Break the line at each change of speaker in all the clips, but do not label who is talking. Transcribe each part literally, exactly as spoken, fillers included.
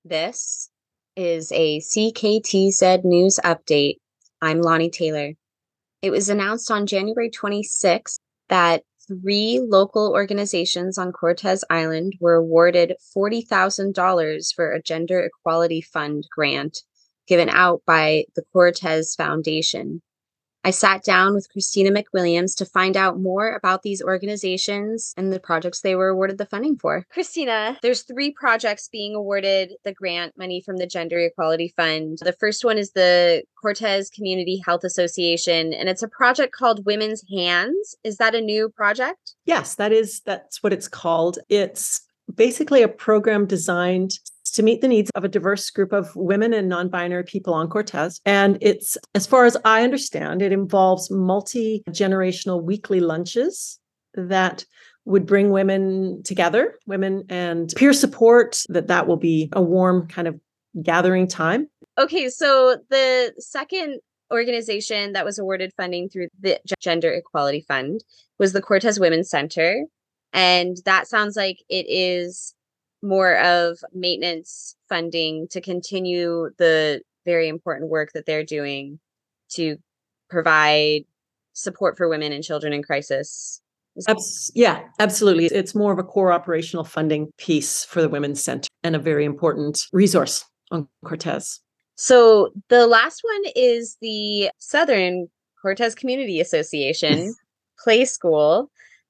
This is a C K T Z news update. I'm Lonnie Taylor. It was announced on January twenty-sixth that three local organizations on Cortes Island were awarded forty thousand dollars for a Gender Equality Fund grant given out by the Cortes Foundation. I sat down with Christina McWilliams to find out more about these organizations and the projects they were awarded the funding for. Christina, there's three projects being awarded the grant money from the Gender Equality Fund. The first one is the Cortes Community Health Association, and it's a project called Women's Hands. Is that a new project?
Yes, that is, that's what it's called. It's basically a program designed to meet the needs of a diverse group of women and non-binary people on Cortes. And it's, as far as I understand, it involves multi-generational weekly lunches that would bring women together, women and peer support, that that will be a warm kind of gathering time.
Okay, so the second organization that was awarded funding through the Gender Equality Fund was the Cortes Women's Center. And that sounds like it is more of maintenance funding to continue the very important work that they're doing to provide support for women and children in crisis.
Abs- yeah, absolutely. It's more of a core operational funding piece for the Women's Center and a very important resource on Cortes.
So the last one is the Southern Cortes Community Association Play School.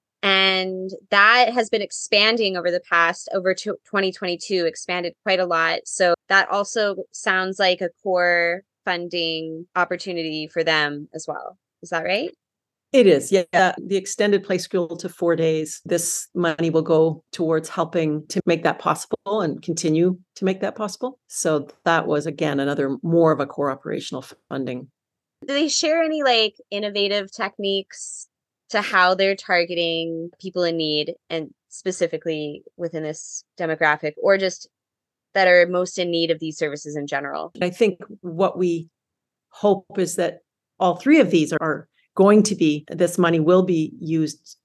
And that has been expanding over the past, over twenty twenty-two, expanded quite a lot. So that also sounds like a core funding opportunity for them as well. Is that right?
It is, yeah. The extended play school to four days. This money will go towards helping to make that possible and continue to make that possible. So that was, again, another more of a core operational funding.
Do they share any like innovative techniques to how they're targeting people in need, and specifically within this demographic, or just that are most in need of these services in general?
I think what we hope is that all three of these are going to be, this money will be used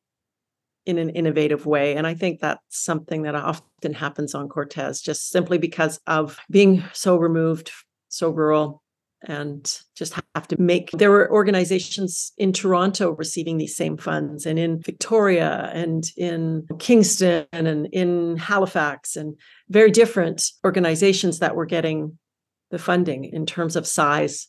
in an innovative way. And I think that's something that often happens on Cortes, just simply because of being so removed, so rural, and just have to make, there were organizations in Toronto receiving these same funds, and in Victoria and in Kingston and in Halifax, and very different organizations that were getting the funding in terms of size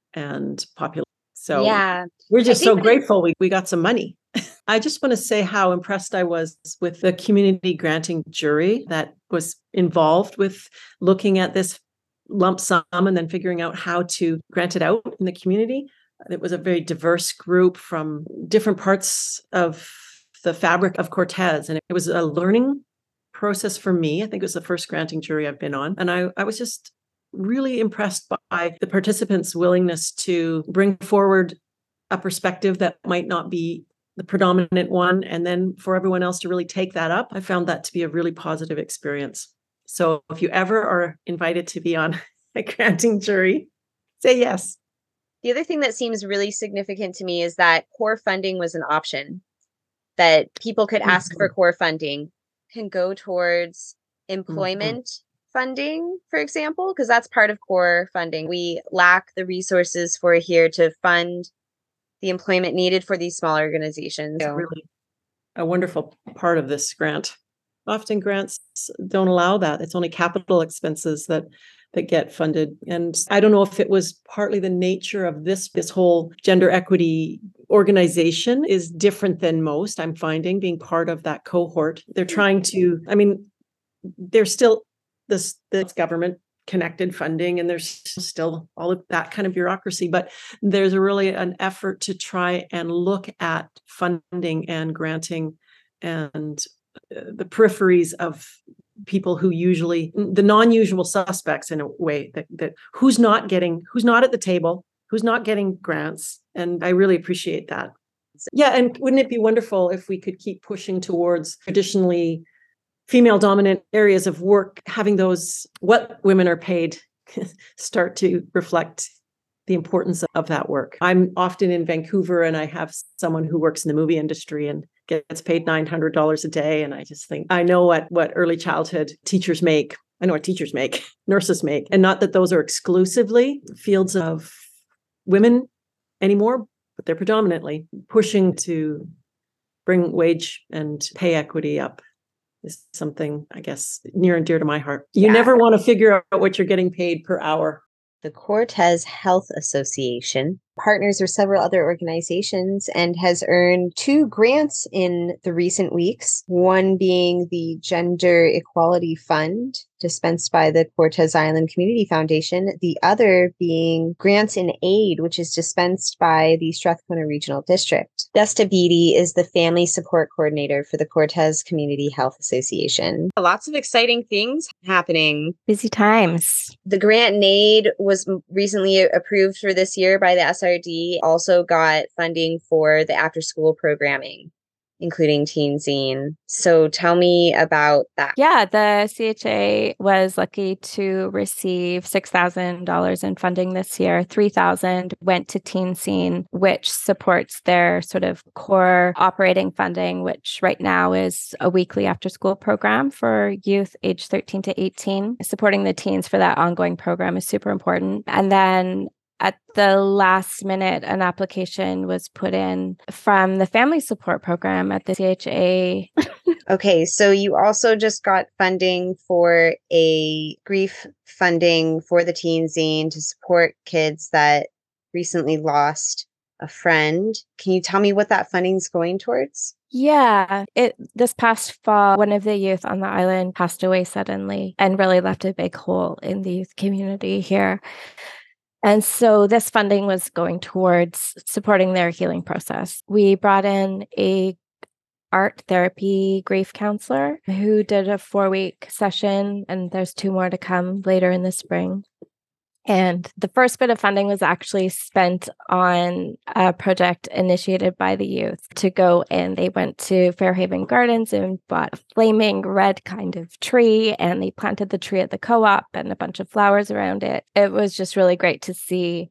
and population. So
yeah,
we're just so
that-
grateful we, we got some money. I just want to say how impressed I was with the community granting jury that was involved with looking at this lump sum and then figuring out how to grant it out in the community. It was a very diverse group from different parts of the fabric of Cortes. And it was a learning process for me. I think it was the first granting jury I've been on. And I, I was just really impressed by the participants' willingness to bring forward a perspective that might not be the predominant one, and then for everyone else to really take that up. I found that to be a really positive experience. So if you ever are invited to be on a granting jury, say yes.
The other thing that seems really significant to me is that core funding was an option, that people could ask mm-hmm. for core funding, can go towards employment mm-hmm. funding, for example, because that's part of core funding. We lack the resources for here to fund the employment needed for these small organizations.
It's really a wonderful part of this grant. Often grants don't allow that. It's only capital expenses that that get funded. And I don't know if it was partly the nature of this, this whole gender equity organization is different than most, I'm finding, being part of that cohort. They're trying to, I mean, there's still this, this government connected funding, and there's still all of that kind of bureaucracy, but there's a really an effort to try and look at funding and granting and the peripheries of people who usually, the non-usual suspects in a way, that, that who's not getting, who's not at the table, who's not getting grants. And I really appreciate that. Yeah. And wouldn't it be wonderful if we could keep pushing towards traditionally female dominant areas of work, having those, what women are paid start to reflect the importance of that work. I'm often in Vancouver, and I have someone who works in the movie industry and gets paid nine hundred dollars a day. And I just think, I know what, what early childhood teachers make. I know what teachers make, nurses make, and not that those are exclusively fields of women anymore, but they're predominantly pushing to bring wage and pay equity up is something, I guess, near and dear to my heart. You
Yeah.
never want to figure out what you're getting paid per hour.
The Cortez Health Association partners with several other organizations and has earned two grants in the recent weeks, one being the Gender Equality Fund dispensed by the Cortez Island Community Foundation, the other being Grants in Aid, which is dispensed by the Strathcona Regional District. Desta Beatty is the Family Support Coordinator for the Cortez Community Health Association. Lots of exciting things happening.
Busy times.
The grant in aid was recently approved for this year by the S R D. Also got funding for the after school programming, including Teen Zine. So tell me about that.
Yeah, the C H A was lucky to receive six thousand dollars in funding this year. three thousand dollars went to Teen Zine, which supports their sort of core operating funding, which right now is a weekly after school program for youth age thirteen to eighteen. Supporting the teens for that ongoing program is super important. And then at the last minute, an application was put in from the family support program at the C H A.
Okay, so you also just got funding for a grief funding for the Teen Zine to support kids that recently lost a friend. Can you tell me what that funding's going towards?
Yeah, it this past fall, one of the youth on the island passed away suddenly and really left a big hole in the youth community here. And so this funding was going towards supporting their healing process. We brought in a art therapy grief counselor who did a four-week session, and there's two more to come later in the spring. And the first bit of funding was actually spent on a project initiated by the youth to go in. They went to Fairhaven Gardens and bought a flaming red kind of tree, and they planted the tree at the co-op and a bunch of flowers around it. It was just really great to see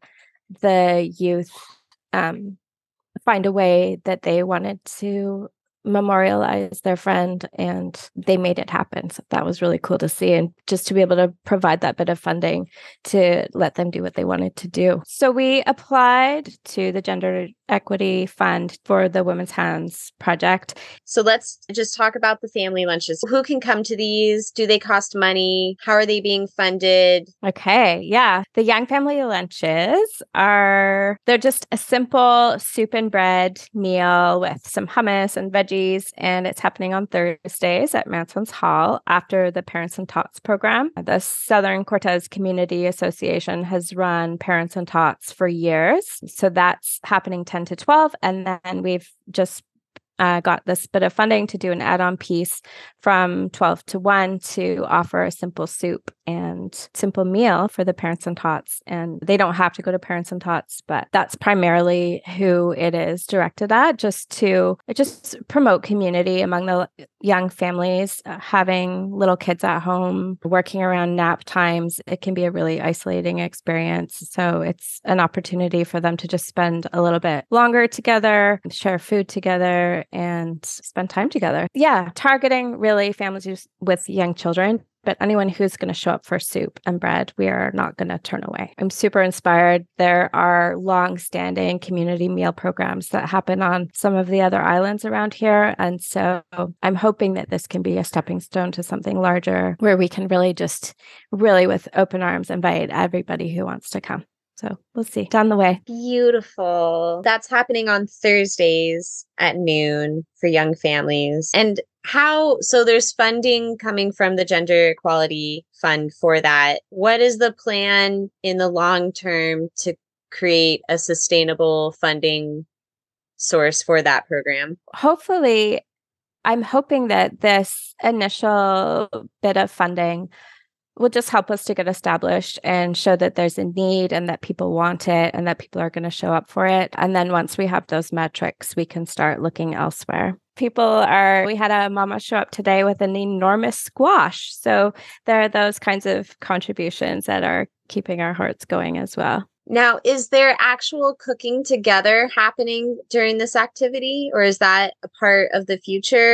the youth um, find a way that they wanted to memorialize their friend, and they made it happen. So that was really cool to see, and just to be able to provide that bit of funding to let them do what they wanted to do. So we applied to the Gender Equity Fund for the Women's Hands project.
So let's just talk about the family lunches. Who can come to these? Do they cost money? How are they being funded?
Okay, yeah. The Young Family Lunches are, they're just a simple soup and bread meal with some hummus and veggies. And it's happening on Thursdays at Manson's Hall after the Parents and Tots program. The Southern Cortez Community Association has run Parents and Tots for years. So that's happening ten to twelve. And then we've just Uh, got this bit of funding to do an add-on piece from twelve to one to offer a simple soup and simple meal for the Parents and Tots. And they don't have to go to Parents and Tots, but that's primarily who it is directed at, just to just promote community among the young families. Uh, having little kids at home, working around nap times, it can be a really isolating experience. So it's an opportunity for them to just spend a little bit longer together, share food together, and spend time together. Yeah, targeting really families with young children, but anyone who's going to show up for soup and bread, we are not going to turn away. I'm super inspired. There are long-standing community meal programs that happen on some of the other islands around here. And so I'm hoping that this can be a stepping stone to something larger where we can really just really with open arms invite everybody who wants to come. So we'll see down the way.
Beautiful. That's happening on Thursdays at noon for young families. And how, so there's funding coming from the Gender Equality Fund for that. What is the plan in the long term to create a sustainable funding source for that program?
Hopefully, I'm hoping that this initial bit of funding will just help us to get established and show that there's a need and that people want it and that people are going to show up for it. And then once we have those metrics, we can start looking elsewhere. People are, we had a mama show up today with an enormous squash. So there are those kinds of contributions that are keeping our hearts going as well.
Now, is there actual cooking together happening during this activity, or is that a part of the future?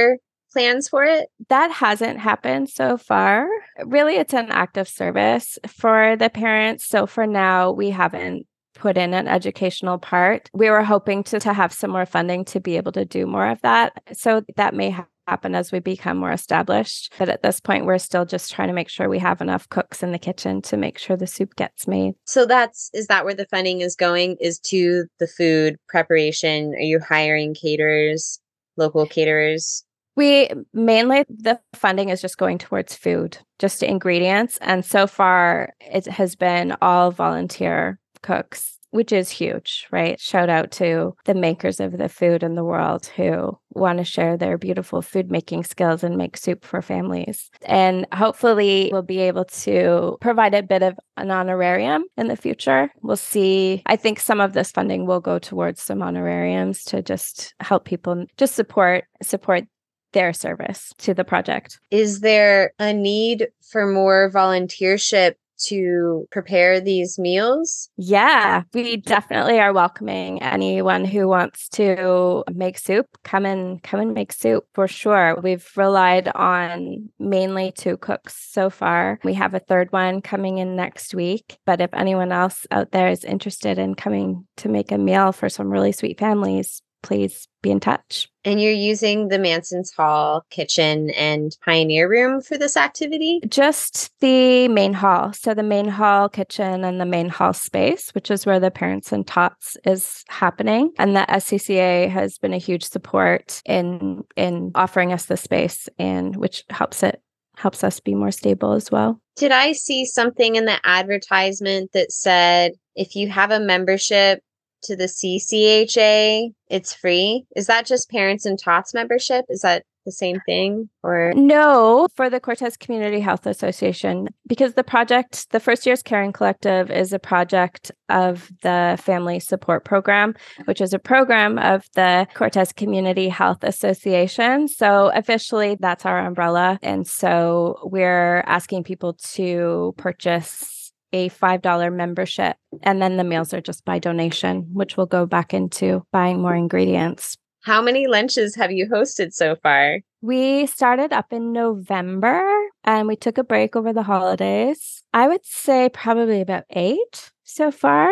plans for it?
That hasn't happened so far. Really, it's an act of service for the parents. So for now, we haven't put in an educational part. We were hoping to, to have some more funding to be able to do more of that. So that may ha- happen as we become more established. But at this point, we're still just trying to make sure we have enough cooks in the kitchen to make sure the soup gets made.
So that's, is that where the funding is going, is to the food preparation? Are you hiring caterers, local caterers?
We mainly, the funding is just going towards food, just ingredients. And so far, it has been all volunteer cooks, which is huge, right? Shout out to the makers of the food in the world who want to share their beautiful food making skills and make soup for families. And hopefully we'll be able to provide a bit of an honorarium in the future. We'll see. I think some of this funding will go towards some honorariums to just help people, just support, support their service to the project.
Is there a need for more volunteership to prepare these meals?
Yeah, we definitely are welcoming anyone who wants to make soup. Come and come and make soup for sure. We've relied on mainly two cooks so far. We have a third one coming in next week. But if anyone else out there is interested in coming to make a meal for some really sweet families, please be in touch.
And you're using the Manson's Hall kitchen and Pioneer Room for this activity?
Just the main hall. So the main hall kitchen and the main hall space, which is where the Parents and Tots is happening. And the S C C A has been a huge support in in offering us the space, and which helps it helps us be more stable as well.
Did I see something in the advertisement that said if you have a membership to the C C H A, it's free? Is that just Parents and Tots membership? Is that the same thing? Or
no, for the Cortez Community Health Association, because the project, the First Years Caring Collective, is a project of the Family Support Program, which is a program of the Cortez Community Health Association. So officially, that's our umbrella. And so we're asking people to purchase a five dollars membership, and then the meals are just by donation, which will go back into buying more ingredients.
How many lunches have you hosted so far?
We started up in November and we took a break over the holidays. I would say probably about eight so far.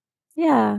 Yeah.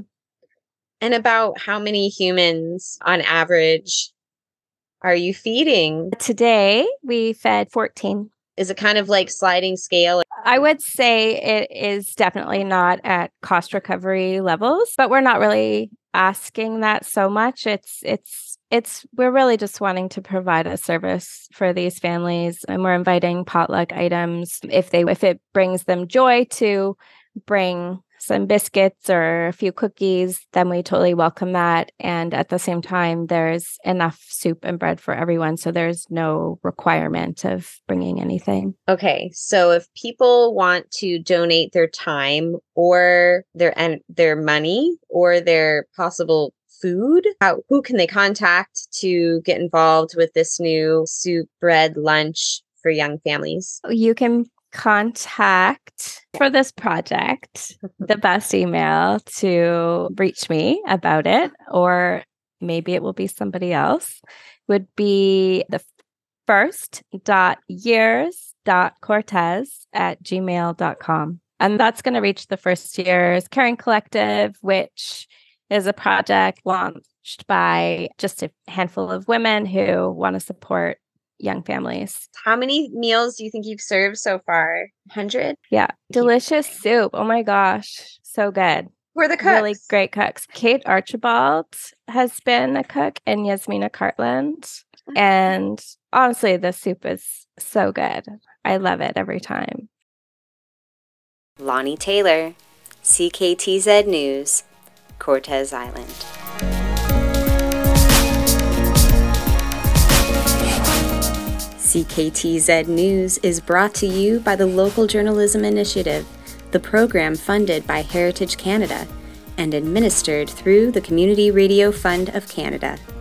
And about how many humans on average are you feeding?
Today we fed fourteen.
Is it kind of like sliding scale?
I would say it is definitely not at cost recovery levels, but we're not really asking that so much. It's, it's, it's, we're really just wanting to provide a service for these families, and we're inviting potluck items. If they, if it brings them joy to bring some biscuits or a few cookies, then we totally welcome that. And at the same time, there's enough soup and bread for everyone. So there's no requirement of bringing anything.
Okay. So if people want to donate their time or their and their money or their possible food, how, who can they contact to get involved with this new soup, bread, lunch for young families?
You can contact for this project. The best email to reach me about it, or maybe it will be somebody else, would be the first dot years dot cortez at gmail dot com. And that's going to reach the First Years Caring Collective, which is a project launched by just a handful of women who want to support young families.
How many meals do you think you've served so far? one hundred?
Yeah. Delicious soup. Oh my gosh. So good.
Who are the cooks?
Really great cooks. Kate Archibald has been a cook, and Yasmina Cartland. And honestly, the soup is so good. I love it every time.
Lonnie Taylor, C K T Z News, Cortez Island. C K T Z News is brought to you by the Local Journalism Initiative, the program funded by Heritage Canada and administered through the Community Radio Fund of Canada.